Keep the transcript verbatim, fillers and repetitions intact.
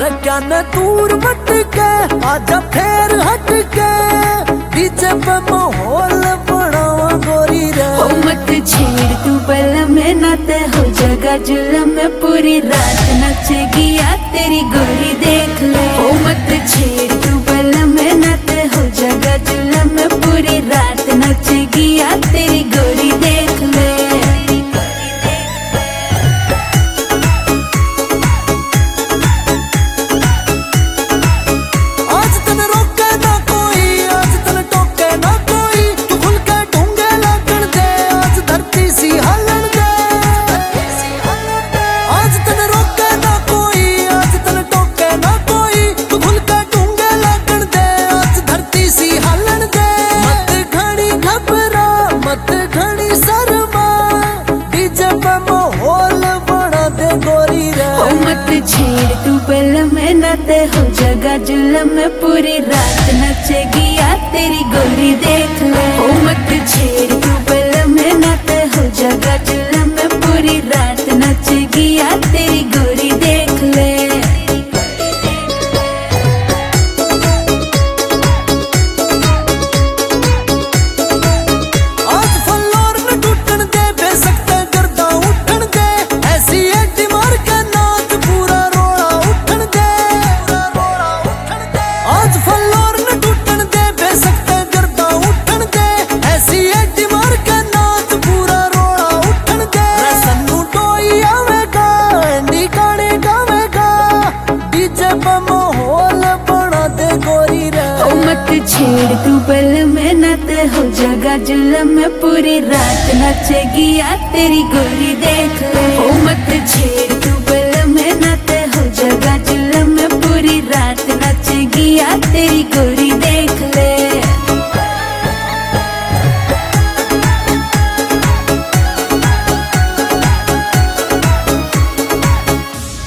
रखा न दूर मट के आजा फेर हट के डीजे पे माहौल बनावा गोरी रे। ओ मत छेड़ तू पल में नाते हो जगह जुलम में पूरी रात नचेगी या तेरी गोरी देख ले। ओ मत छेड़ तू पल में नाते हो जगह जुलम में पूरी रात नचेगी या तेरी गोरी देख ले। छेड़ तू पल में नाते हो जगह जुलम में पूरी रात नचेगी या तेरी गोरी देख ले। ओ मत छेड़ तू पल में नाते हो जगह जुलम में पूरी रात नचेगी या तेरी गोरी देख ले। छेड़ तू पल में नाते हो जगह जुलम में पूरी रात नचेगी या तेरी गोरी देख ले। ओ मत छेड़ तू पल में नाते हो जगह जुलम में पूरी रात नचेगी या तेरी गोरी देख ले।